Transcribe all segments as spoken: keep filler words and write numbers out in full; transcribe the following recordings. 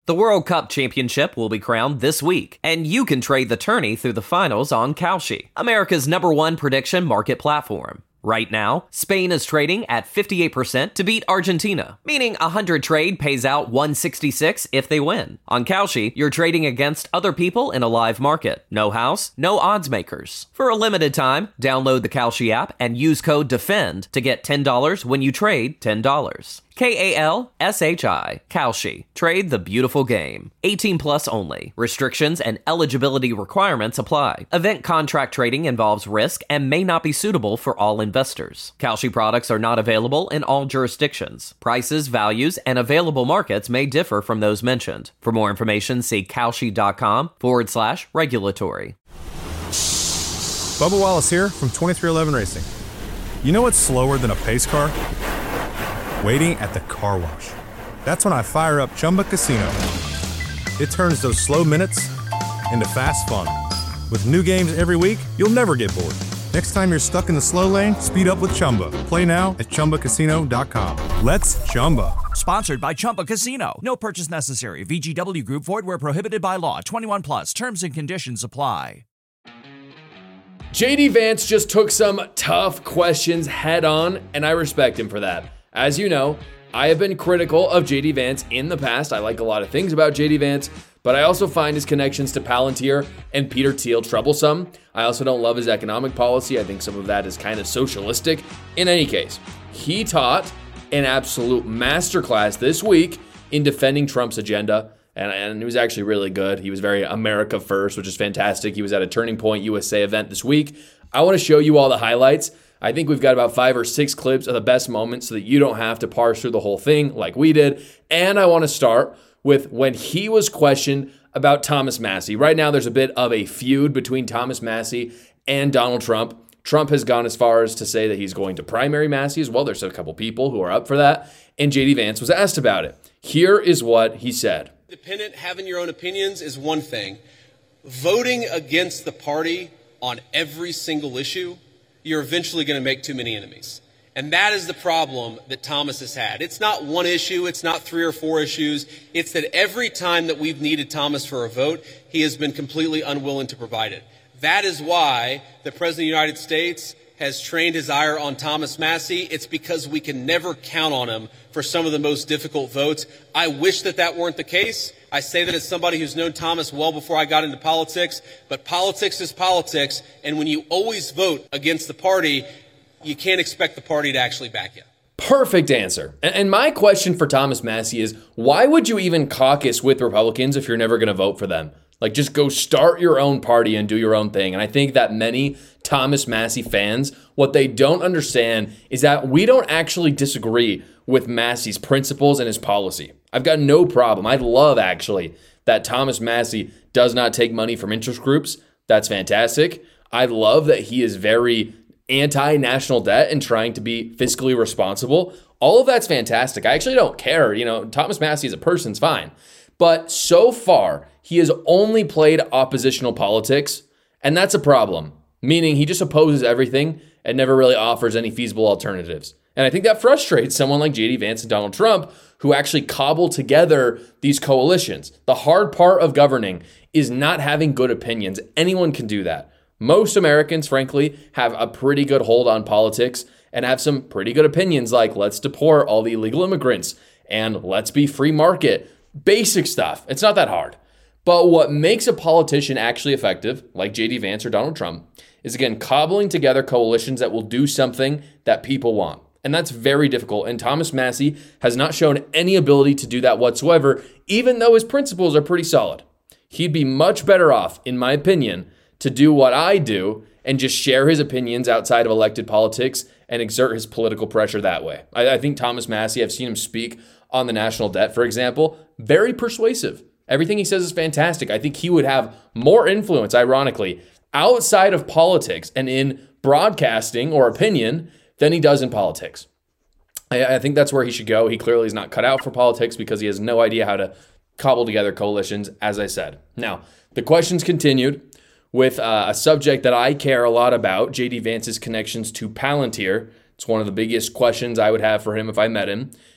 The World Cup Championship will be crowned this week, and you can trade the tourney through the finals on Kalshi, America's number one prediction market platform. Right now, Spain is trading at fifty-eight percent to beat Argentina, meaning a one hundred trade pays out one sixty-six if they win. On Kalshi, you're trading against other people in a live market. No house, no odds makers. For a limited time, download the Kalshi app and use code DEFEND to get ten dollars when you trade ten dollars. K A L S H I, Kalshi. Trade the beautiful game. eighteen plus only. Restrictions and eligibility requirements apply. Event contract trading involves risk and may not be suitable for all investors. Kalshi products are not available in all jurisdictions. Prices, values, and available markets may differ from those mentioned. For more information, see kalshi.com forward slash regulatory. Bubba Wallace here from twenty-three eleven Racing. You know what's slower than a pace car? Waiting at the car wash. That's when I fire up Chumba Casino. It turns those slow minutes into fast fun. With new games every week, you'll never get bored. Next time you're stuck in the slow lane, speed up with Chumba. Play now at chumba casino dot com. Let's Chumba. Sponsored by Chumba Casino. No purchase necessary. V G W Group. Void where prohibited by law. twenty-one plus. Terms and conditions apply. J D Vance just took some tough questions head on, and I respect him for that. As you know, I have been critical of J D Vance in the past. I like a lot of things about J D Vance, but I also find his connections to Palantir and Peter Thiel troublesome. I also don't love his economic policy. I think some of that is kind of socialistic. In any case, he taught an absolute masterclass this week in defending Trump's agenda, and, and it was actually really good. He was very America first, which is fantastic. He was at a Turning Point U S A event this week. I want to show you all the highlights. I think we've got about five or six clips of the best moments so that you don't have to parse through the whole thing like we did. And I want to start with when he was questioned about Thomas Massie. Right now, there's a bit of a feud between Thomas Massie and Donald Trump. Trump has gone as far as to say that he's going to primary Massie as well. There's a couple people who are up for that. And J D Vance was asked about it. Here is what he said. Independent, having your own opinions is one thing. Voting against the party on every single issue, you're eventually going to make too many enemies. And that is the problem that Thomas has had. It's not one issue. It's not three or four issues. It's that every time that we've needed Thomas for a vote, he has been completely unwilling to provide it. That is why the President of the United States has trained his ire on Thomas Massie. It's because we can never count on him for some of the most difficult votes. I wish that that weren't the case. I say that as somebody who's known Thomas well before I got into politics, but politics is politics, and when you always vote against the party, you can't expect the party to actually back you. Perfect answer. And my question for Thomas Massie is, why would you even caucus with Republicans if you're never going to vote for them? Like, just go start your own party and do your own thing. And I think that many Thomas Massie fans, what they don't understand is that we don't actually disagree with Massie's principles and his policy. I've got no problem. I love, actually, that Thomas Massie does not take money from interest groups. That's fantastic. I love that he is very anti-national debt and trying to be fiscally responsible. All of that's fantastic. I actually don't care. You know, Thomas Massie as a person's fine. But so far, he has only played oppositional politics, and that's a problem, meaning he just opposes everything and never really offers any feasible alternatives. And I think that frustrates someone like J D Vance and Donald Trump, who actually cobble together these coalitions. The hard part of governing is not having good opinions. Anyone can do that. Most Americans, frankly, have a pretty good hold on politics and have some pretty good opinions like let's deport all the illegal immigrants and let's be free market. Basic stuff. It's not that hard. But what makes a politician actually effective, like J D Vance or Donald Trump, is again cobbling together coalitions that will do something that people want. And that's very difficult. And Thomas Massie has not shown any ability to do that whatsoever, even though his principles are pretty solid. He'd be much better off, in my opinion, to do what I do and just share his opinions outside of elected politics and exert his political pressure that way. I, I think Thomas Massie, I've seen him speak on the national debt, for example, very persuasive. Everything he says is fantastic. I think he would have more influence, ironically, outside of politics and in broadcasting or opinion than he does in politics. I, I think that's where he should go. He clearly is not cut out for politics because he has no idea how to cobble together coalitions, as I said. Now, the questions continued with uh, a subject that I care a lot about, J D Vance's connections to Palantir. It's one of the biggest questions I would have for him if I met him.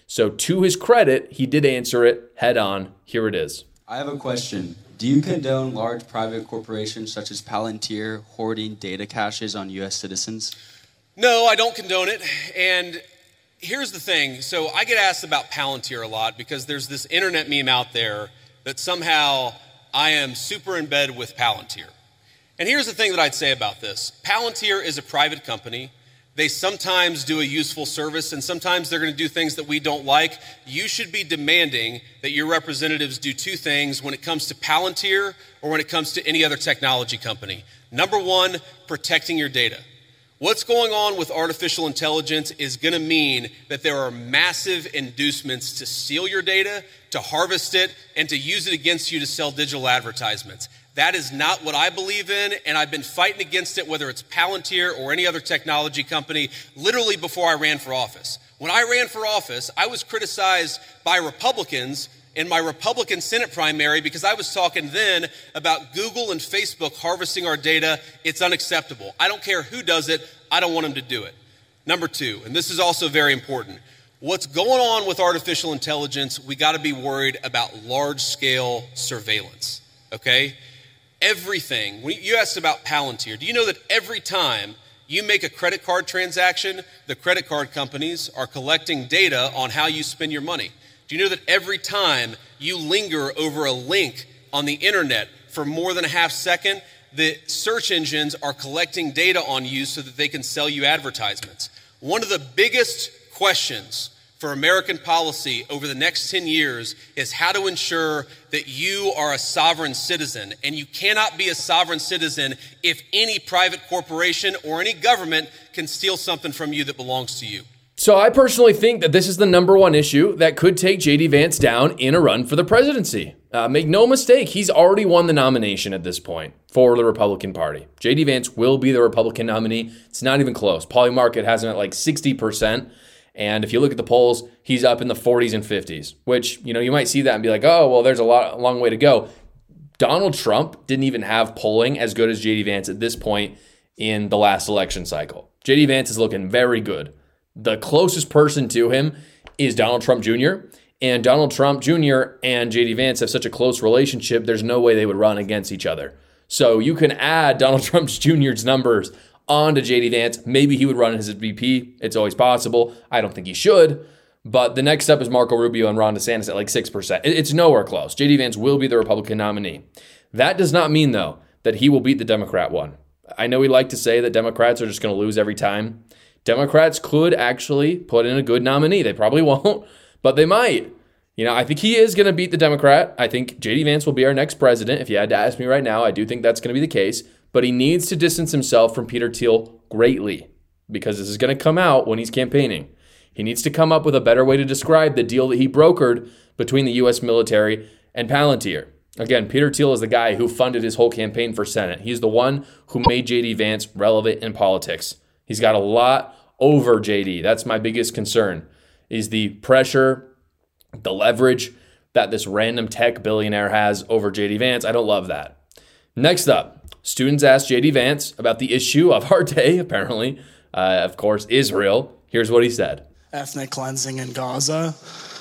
So to his credit, he did answer it head on. Here it is. I have a question. Do you condone large private corporations such as Palantir hoarding data caches on U S citizens? No, I don't condone it. And here's the thing. So I get asked about Palantir a lot because there's this internet meme out there that somehow I am super in bed with Palantir. And here's the thing that I'd say about this. Palantir is a private company. They sometimes do a useful service, and sometimes they're going to do things that we don't like. You should be demanding that your representatives do two things when it comes to Palantir or when it comes to any other technology company. Number one, protecting your data. What's going on with artificial intelligence is going to mean that there are massive inducements to steal your data, to harvest it, and to use it against you to sell digital advertisements. That is not what I believe in, and I've been fighting against it, whether it's Palantir or any other technology company, literally before I ran for office. When I ran for office, I was criticized by Republicans in my Republican Senate primary because I was talking then about Google and Facebook harvesting our data. It's unacceptable. I don't care who does it. I don't want them to do it. Number two, and this is also very important, what's going on with artificial intelligence, we got to be worried about large-scale surveillance, okay? Everything, when you asked about Palantir, do you know that every time you make a credit card transaction, the credit card companies are collecting data on how you spend your money? Do you know that every time you linger over a link on the internet for more than a half second, the search engines are collecting data on you so that they can sell you advertisements? One of the biggest questions for American policy over the next ten years is how to ensure that you are a sovereign citizen. And you cannot be a sovereign citizen if any private corporation or any government can steal something from you that belongs to you. So I personally think that this is the number one issue that could take J D Vance down in a run for the presidency. Uh, make no mistake, he's already won the nomination at this point for the Republican Party. J D Vance will be the Republican nominee. It's not even close. Polymarket has him at like sixty percent. And if you look at the polls, he's up in the forties and fifties, which, you know, you might see that and be like, oh, well, there's a lot, a long way to go. Donald Trump didn't even have polling as good as J D Vance at this point in the last election cycle. J D Vance is looking very good. The closest person to him is Donald Trump Junior And Donald Trump Junior and J D Vance have such a close relationship, there's no way they would run against each other. So you can add Donald Trump Junior's numbers on to J D Vance. Maybe he would run as his V P. It's always possible. I don't think he should. But the next step is Marco Rubio and Ron DeSantis at like six percent. It's nowhere close. J D Vance will be the Republican nominee. That does not mean, though, that he will beat the Democrat one. I know we like to say that Democrats are just going to lose every time. Democrats could actually put in a good nominee. They probably won't, but they might. You know, I think he is going to beat the Democrat. I think J D Vance will be our next president. If you had to ask me right now, I do think that's going to be the case. But he needs to distance himself from Peter Thiel greatly because this is going to come out when he's campaigning. He needs to come up with a better way to describe the deal that he brokered between the U S military and Palantir. Again, Peter Thiel is the guy who funded his whole campaign for Senate. He's the one who made J D Vance relevant in politics. He's got a lot over J D. That's my biggest concern, is the pressure, the leverage that this random tech billionaire has over J D Vance. I don't love that. Next up, students asked J D Vance about the issue of our day, apparently, uh, of course, Israel. Here's what he said. Ethnic cleansing in Gaza.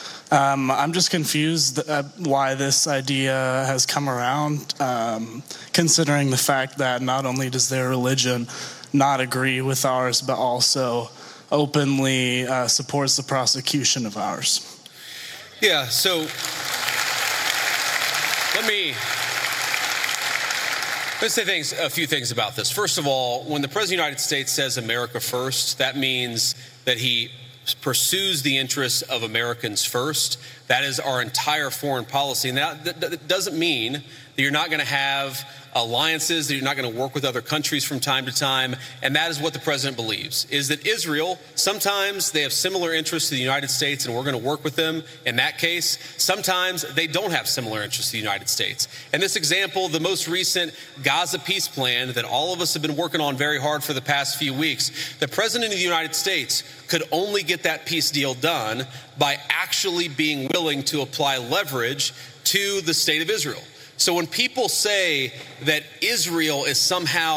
Um, I'm just confused uh, why this idea has come around, um, considering the fact that not only does their religion not agree with ours, but also openly uh, supports the prosecution of ours. Yeah, so let me... Let's say things, a few things about this. First of all, when the President of the United States says America first, that means that he pursues the interests of Americans first. That is our entire foreign policy. And that, that, that doesn't mean that you're not going to have alliances, that you're not going to work with other countries from time to time. And that is what the president believes, is that Israel, sometimes they have similar interests to the United States and we're going to work with them in that case. Sometimes they don't have similar interests to the United States. And this example, the most recent Gaza peace plan that all of us have been working on very hard for the past few weeks, the president of the United States could only get that peace deal done by actually being willing to apply leverage to the state of Israel. So when people say that Israel is somehow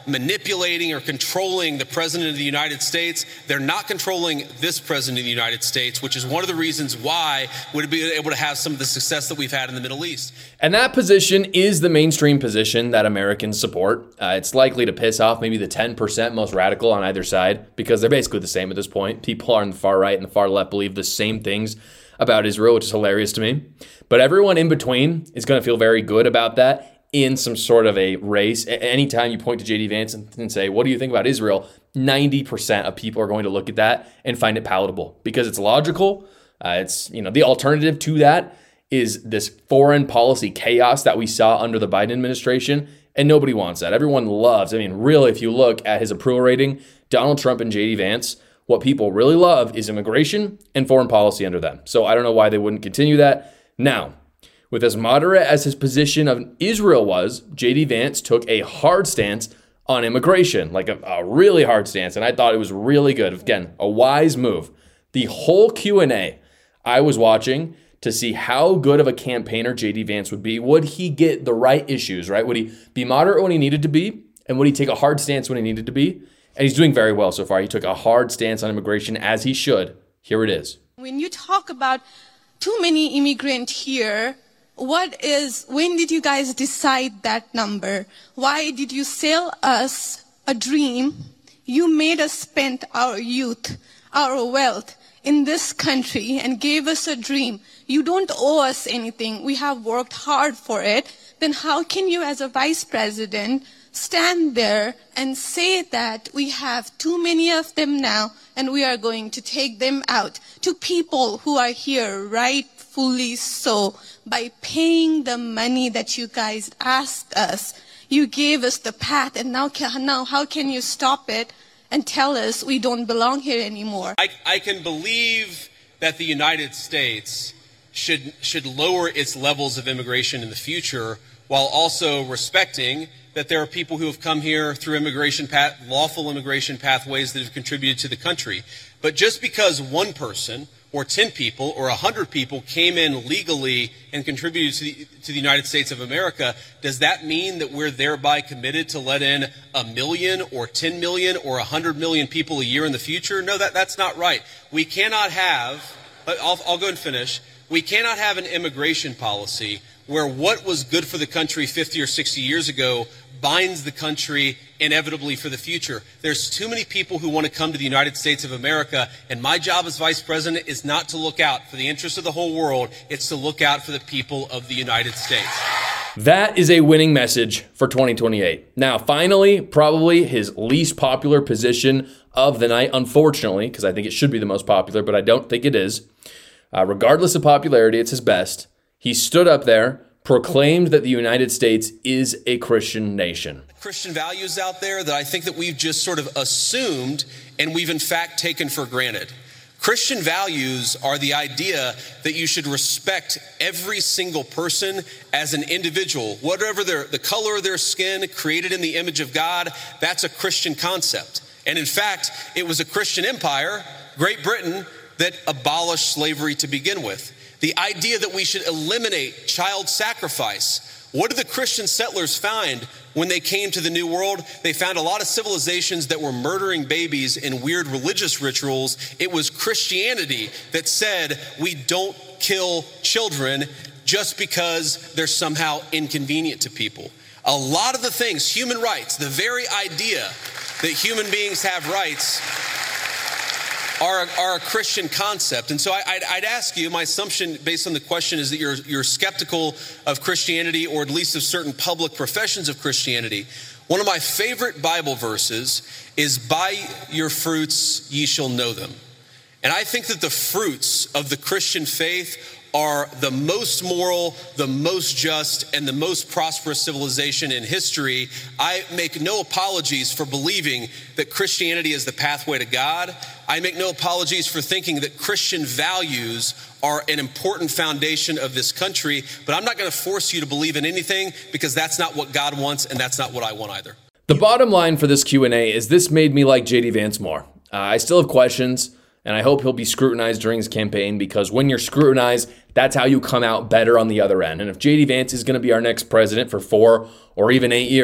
manipulating or controlling the president of the United States. They're not controlling this president of the United States, which is one of the reasons why we'd be able to have some of the success that we've had in the Middle East. And that position is the mainstream position that Americans support. Uh, it's likely to piss off maybe the ten percent most radical on either side, because they're basically the same at this point. People on the far right and the far left believe the same things about Israel, which is hilarious to me. But everyone in between is going to feel very good about that in some sort of a race. Anytime you point to J D Vance and say, what do you think about Israel? ninety percent of people are going to look at that and find it palatable because it's logical. Uh, it's, you know, the alternative to that is this foreign policy chaos that we saw under the Biden administration. And nobody wants that. Everyone loves, I mean, really, if you look at his approval rating, Donald Trump and J D Vance, what people really love is immigration and foreign policy under them. So I don't know why they wouldn't continue that. Now, with as moderate as his position of Israel was, J D Vance took a hard stance on immigration, like a, a really hard stance. And I thought it was really good. Again, a wise move. The whole Q and A I was watching to see how good of a campaigner J D Vance would be. Would he get the right issues, right? Would he be moderate when he needed to be? And would he take a hard stance when he needed to be? And he's doing very well so far. He took a hard stance on immigration, as he should. Here it is. When you talk about too many immigrants here, what is, when did you guys decide that number? Why did you sell us a dream? You made us spend our youth, our wealth in this country and gave us a dream. You don't owe us anything. We have worked hard for it. Then how can you, as a vice president, stand there and say that we have too many of them now and we are going to take them out to people who are here rightfully so by paying the money that you guys asked us? You gave us the path, and now, now how can you stop it and tell us we don't belong here anymore? I, I can believe that the United States should, should lower its levels of immigration in the future while also respecting that there are people who have come here through immigration path, lawful immigration pathways that have contributed to the country. But just because one person or ten people or one hundred people came in legally and contributed to the, to the United States of America, does that mean that we're thereby committed to let in a million or ten million or one hundred million people a year in the future? No, that, that's not right. We cannot have, I'll, I'll go and finish, we cannot have an immigration policy where what was good for the country fifty or sixty years ago binds the country inevitably for the future. There's too many people who want to come to the United States of America, and my job as vice president is not to look out for the interests of the whole world, it's to look out for the people of the United States. That is a winning message for twenty twenty-eight. Now, finally, probably his least popular position of the night, unfortunately, because I think it should be the most popular, but I don't think it is. Uh, regardless of popularity, it's his best. He stood up there, proclaimed that the United States is a Christian nation. Christian values out there that I think that we've just sort of assumed and we've in fact taken for granted. Christian values are the idea that you should respect every single person as an individual, whatever their, the color of their skin, created in the image of God. That's a Christian concept. And in fact, it was a Christian empire, Great Britain, that abolished slavery to begin with. The idea that we should eliminate child sacrifice. What did the Christian settlers find when they came to the New World? They found a lot of civilizations that were murdering babies in weird religious rituals. It was Christianity that said we don't kill children just because they're somehow inconvenient to people. A lot of the things, human rights, the very idea that human beings have rights, Are, are a Christian concept. And so I, I'd, I'd ask you, my assumption based on the question is that you're, you're skeptical of Christianity, or at least of certain public professions of Christianity. One of my favorite Bible verses is, "By your fruits ye shall know them." And I think that the fruits of the Christian faith are the most moral, the most just, and the most prosperous civilization in history. I make no apologies for believing that Christianity is the pathway to God. I make no apologies for thinking that Christian values are an important foundation of this country, but I'm not going to force you to believe in anything, because that's not what God wants, and that's not what I want either. The bottom line for this Q and A is this made me like J D Vance more. Uh, I still have questions, and I hope he'll be scrutinized during his campaign, because when you're scrutinized, that's how you come out better on the other end. And if J D Vance is going to be our next president for four or even eight years,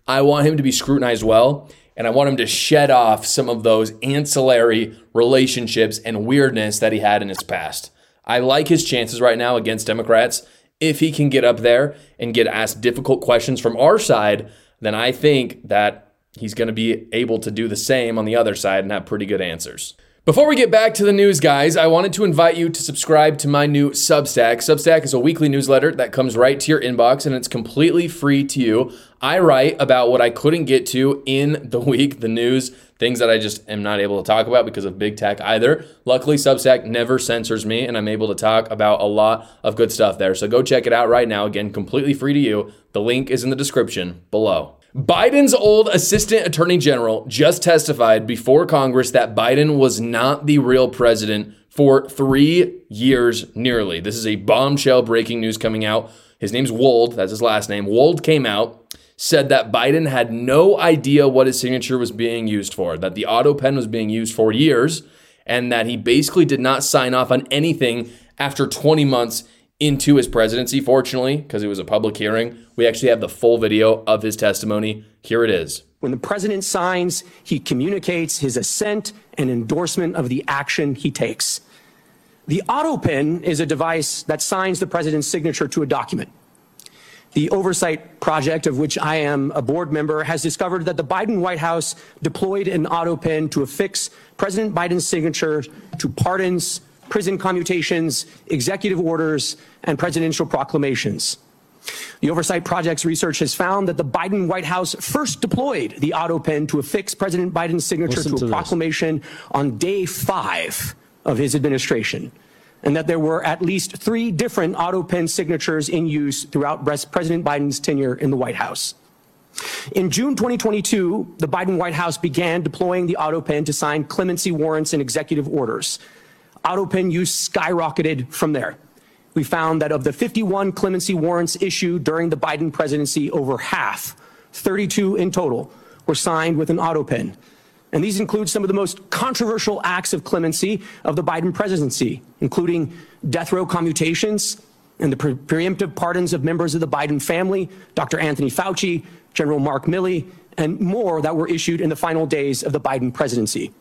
I want him to be scrutinized well, and I want him to shed off some of those ancillary relationships and weirdness that he had in his past. I like his chances right now against Democrats. If he can get up there and get asked difficult questions from our side, then I think that he's going to be able to do the same on the other side and have pretty good answers. Before we get back to the news, guys, I wanted to invite you to subscribe to my new Substack. Substack is a weekly newsletter that comes right to your inbox, and it's completely free to you. I write about what I couldn't get to in the week, the news, things that I just am not able to talk about because of big tech either. Luckily, Substack never censors me, and I'm able to talk about a lot of good stuff there. So go check it out right now. Again, completely free to you. The link is in the description below. Biden's old assistant attorney general just testified before Congress that Biden was not the real president for three years nearly. This is a bombshell breaking news coming out. His name's Wold. That's his last name. Wold came out, said that Biden had no idea what his signature was being used for, that the auto pen was being used for years, and that he basically did not sign off on anything after twenty months into his presidency. Fortunately, because it was a public hearing, we actually have the full video of his testimony. Here it is. When the president signs, he communicates his assent and endorsement of the action he takes. The auto pen is a device that signs the president's signature to a document. The Oversight Project, of which I am a board member, has discovered that the Biden White House deployed an auto pen to affix President Biden's signature to pardons, prison commutations, executive orders, and presidential proclamations. The Oversight Project's research has found that the Biden White House first deployed the auto pen to affix President Biden's signature Listen to, to a proclamation on day five of his administration, and that there were at least three different auto pen signatures in use throughout President Biden's tenure in the White House. In June twenty twenty-two, the Biden White House began deploying the auto pen to sign clemency warrants and executive orders. Auto pen use skyrocketed from there. We found that of the fifty-one clemency warrants issued during the Biden presidency, over half, thirty-two in total, were signed with an auto pen. And these include some of the most controversial acts of clemency of the Biden presidency, including death row commutations and the pre- preemptive pardons of members of the Biden family, Doctor Anthony Fauci, General Mark Milley, and more that were issued in the final days of the Biden presidency.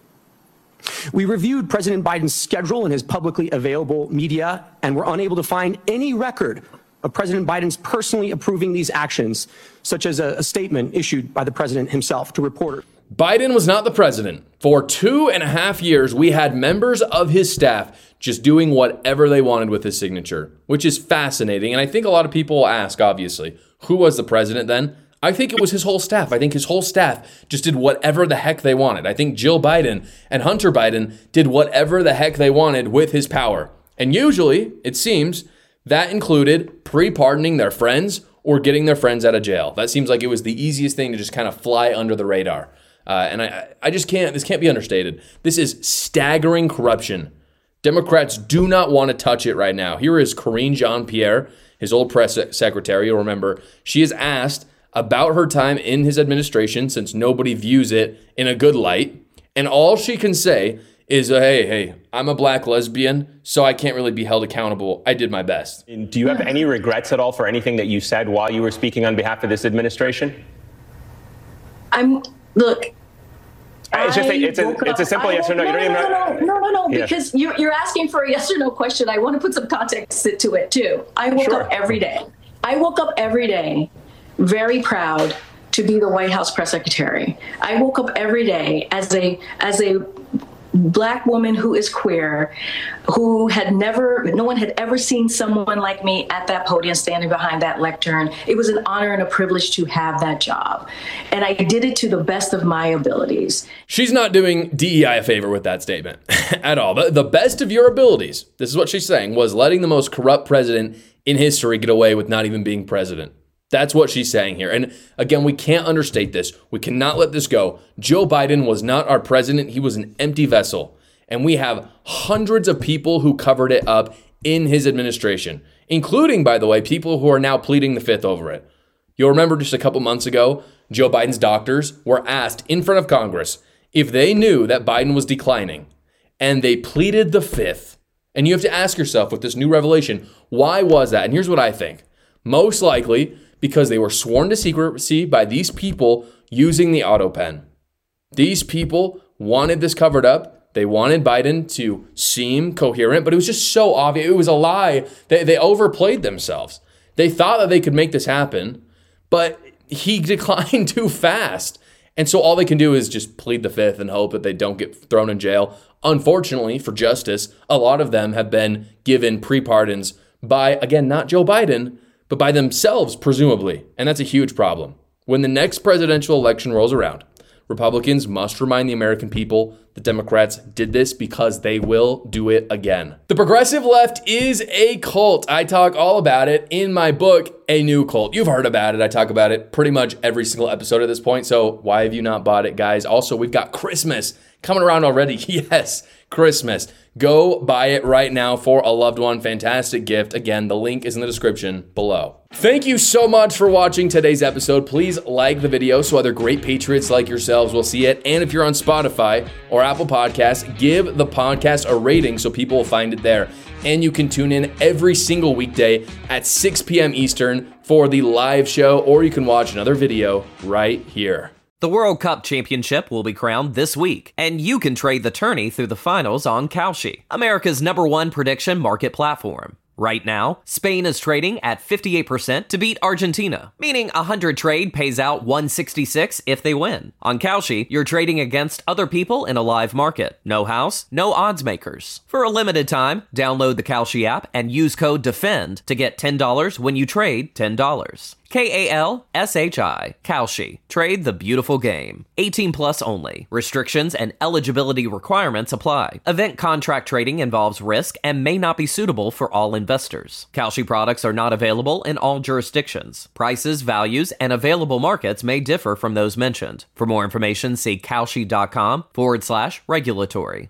We reviewed President Biden's schedule and his publicly available media and were unable to find any record of President Biden's personally approving these actions, such as a, a statement issued by the president himself to reporters. Biden was not the president. For two and a half years, we had members of his staff just doing whatever they wanted with his signature, which is fascinating. And I think a lot of people will ask, obviously, who was the president then? I think it was his whole staff. I think his whole staff just did whatever the heck they wanted. I think Jill Biden and Hunter Biden did whatever the heck they wanted with his power. And usually, it seems, that included pre-pardoning their friends or getting their friends out of jail. That seems like it was the easiest thing to just kind of fly under the radar. Uh, and I, I just can't, this can't be understated. This is staggering corruption. Democrats do not want to touch it right now. Here is Karine Jean-Pierre, his old press secretary. You'll remember, she is asked about her time in his administration, since nobody views it in a good light. And all she can say is, uh, hey, hey, I'm a black lesbian, so I can't really be held accountable. I did my best. Do you have any regrets at all for anything that you said while you were speaking on behalf of this administration? I'm, look. It's just a, it's a, it's a simple yes or no. no. You don't even no, no, no, no, no, no, yeah. because you're, you're asking for a yes or no question. I want to put some context to it, too. I woke Sure. up every day. I woke up every day very proud to be the White House press secretary. I woke up every day as a as a black woman who is queer, who had never, no one had ever seen someone like me at that podium standing behind that lectern. It was an honor and a privilege to have that job. And I did it to the best of my abilities. She's not doing D E I a favor with that statement at all. The, the best of your abilities, this is what she's saying, was letting the most corrupt president in history get away with not even being president. That's what she's saying here. And again, we can't understate this. We cannot let this go. Joe Biden was not our president. He was an empty vessel. And we have hundreds of people who covered it up in his administration, including, by the way, people who are now pleading the fifth over it. You'll remember just a couple months ago, Joe Biden's doctors were asked in front of Congress if they knew that Biden was declining, and they pleaded the fifth. And you have to ask yourself with this new revelation, why was that? And here's what I think. Most likely because they were sworn to secrecy by these people using the auto pen. These people wanted this covered up. They wanted Biden to seem coherent, but it was just so obvious. It was a lie. They, they overplayed themselves. They thought that they could make this happen, but he declined too fast. And so all they can do is just plead the fifth and hope that they don't get thrown in jail. Unfortunately, for justice, a lot of them have been given pre-pardons by, again, not Joe Biden, but by themselves, presumably. And that's a huge problem. When the next presidential election rolls around, Republicans must remind the American people that Democrats did this because they will do it again. The progressive left is a cult. I talk all about it in my book, A New Cult. You've heard about it. I talk about it pretty much every single episode at this point. So why have you not bought it, guys? Also, we've got Christmas coming around already. Yes, Christmas. Go buy it right now for a loved one. Fantastic gift. Again, the link is in the description below. Thank you so much for watching today's episode. Please like the video so other great patriots like yourselves will see it. And if you're on Spotify or Apple Podcasts, give the podcast a rating so people will find it there. And you can tune in every single weekday at six p.m. Eastern for the live show, or you can watch another video right here. The World Cup Championship will be crowned this week, and you can trade the tourney through the finals on Kalshi, America's number one prediction market platform. Right now, Spain is trading at fifty-eight percent to beat Argentina, meaning a one hundred trade pays out one sixty-six if they win. On Kalshi, you're trading against other people in a live market. No house, no odds makers. For a limited time, download the Kalshi app and use code DEFEND to get ten dollars when you trade ten dollars. K A L S H I, Kalshi. Trade the beautiful game. eighteen plus only. Restrictions and eligibility requirements apply. Event contract trading involves risk and may not be suitable for all investors. Kalshi products are not available in all jurisdictions. Prices, values, and available markets may differ from those mentioned. For more information, see kalshi.com forward slash regulatory.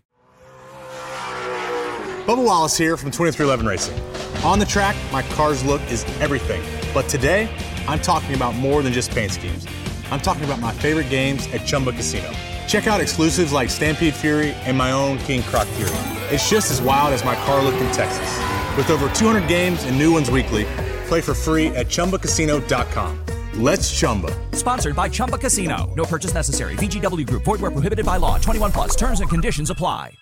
Bubba Wallace here from twenty-three eleven Racing. On the track, my car's look is everything. But today, I'm talking about more than just paint schemes. I'm talking about my favorite games at Chumba Casino. Check out exclusives like Stampede Fury and my own King Croc Fury. It's just as wild as my car look in Texas. With over two hundred games and new ones weekly, play for free at chumba casino dot com. Let's Chumba. Sponsored by Chumba Casino. No purchase necessary. V G W Group. Void where prohibited by law. twenty-one plus. Terms and conditions apply.